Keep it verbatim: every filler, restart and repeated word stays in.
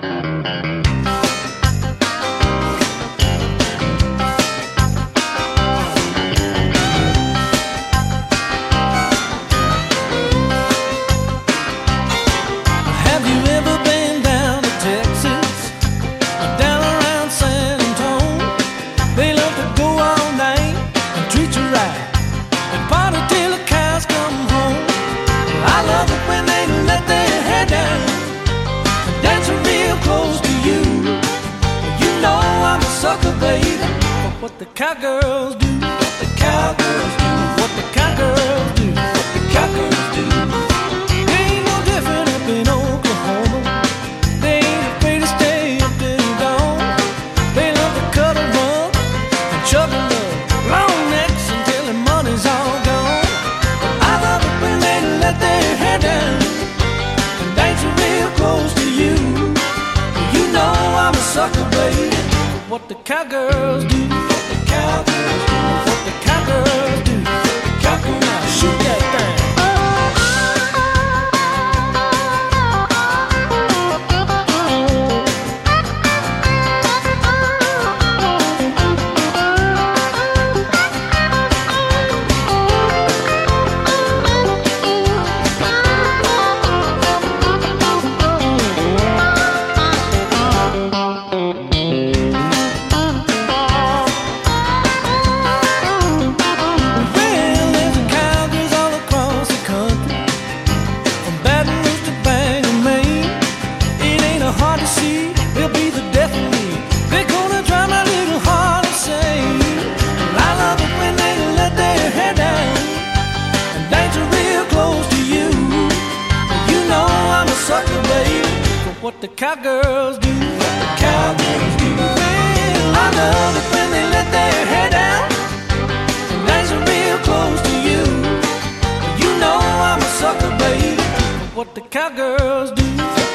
What the cowgirls do, what the cowgirls do, what the cowgirls do, what the cowgirls do. They ain't no different up in Oklahoma. They ain't afraid to stay up till dawn. They love to cut a rug and chug a lug, long necks until the money's all gone. But I love it when they let their hair down and dance real close to you. You know I'm a sucker, baby. What the cowgirls do, what the cowgirls do, what the cowgirls do, cowgirl now shoot that thing. What the cowgirls do, what the cowgirls do. Well, I love it when they let their hair down and dance real close to you. You know I'm a sucker, baby. What the cowgirls do.